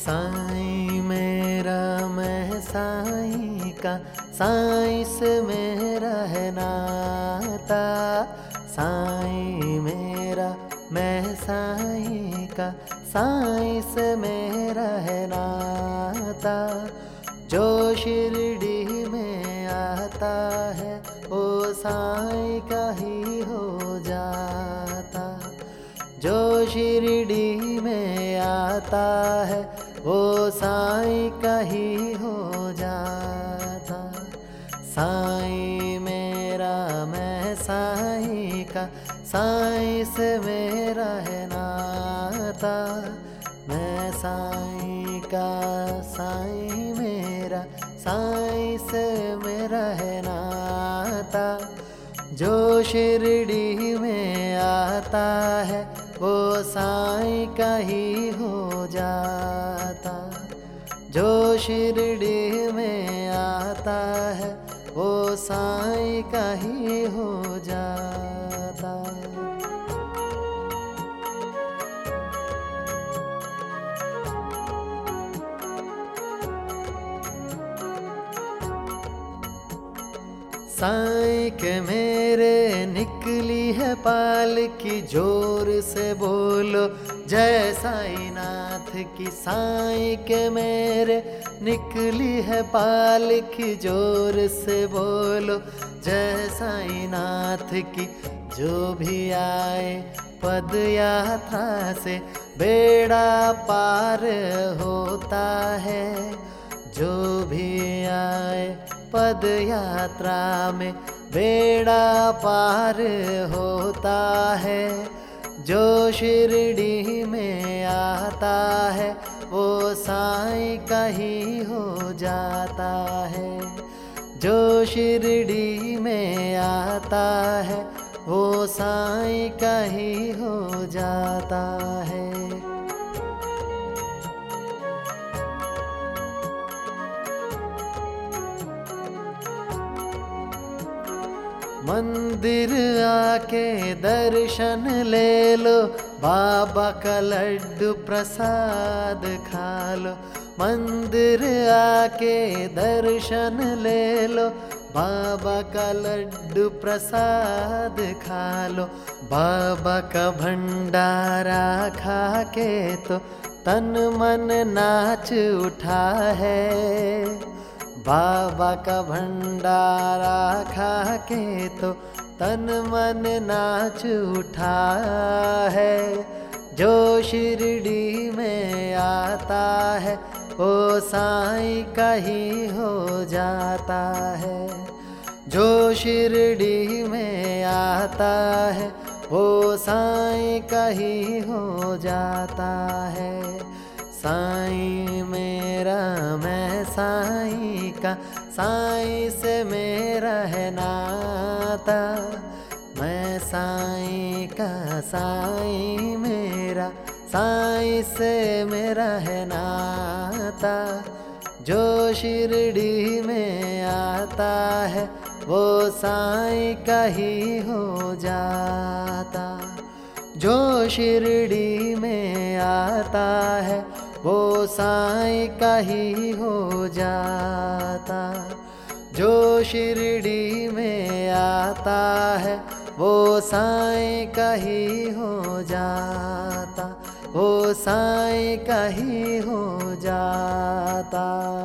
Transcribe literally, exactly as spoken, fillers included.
साईं मेरा मैं साईं का, साईं से मेरा है नाता। साईं मेरा मैं साईं का, साईं से मेरा है नाता। जो शिरडी में आता है वो साईं का ही हो जाता। जो शिरडी में आता है वो साईं का ही हो जाता। साईं मेरा मैं साईं का, साईं से मेरा है नाता। मैं साईं का साईं मेरा, साईं से मेरा है नाता। जो शिरडी में आता है वो साईं का ही हो जाता। जो शिरडी में आता है वो साईं का ही हो जाता। साईं के मेरे निकली है पालकी, जोर से बोलो जय साईं नाथ की। साईं के मेरे निकली है पालकी, जोर से बोलो जय साईं नाथ की। जो भी आए पद यात्रा से बेड़ा पार होता है। जो भी आए पद यात्रा में बेड़ा पार होता है। जो शिरडी में आता है वो साईं का ही हो जाता है। जो शिरडी में आता है वो साईं का ही हो जाता है। मंदिर आके दर्शन ले लो, बाबा का लड्डू प्रसाद खा लो। मंदिर आके दर्शन ले लो, बाबा का लड्डू प्रसाद खा लो। बाबा का भंडारा खा के तो तन मन नाच उठा है। बाबा का भंडारा खा के तो तन मन नाच उठा है। जो शिरडी में आता है वो साईं का ही हो जाता है। जो शिरडी में आता है वो साईं का ही हो जाता है। साईं मेरा मैं साईं का, साईं से मेरा है नाता। मैं साईं का साईं मेरा, साईं से मेरा है नाता। जो शिरडी में आता है वो साईं का ही हो जाता। जो शिरडी में आता है वो साईं का ही हो जाता। जो शिरडी में आता है वो साईं का ही हो जाता। वो साईं का ही हो जाता।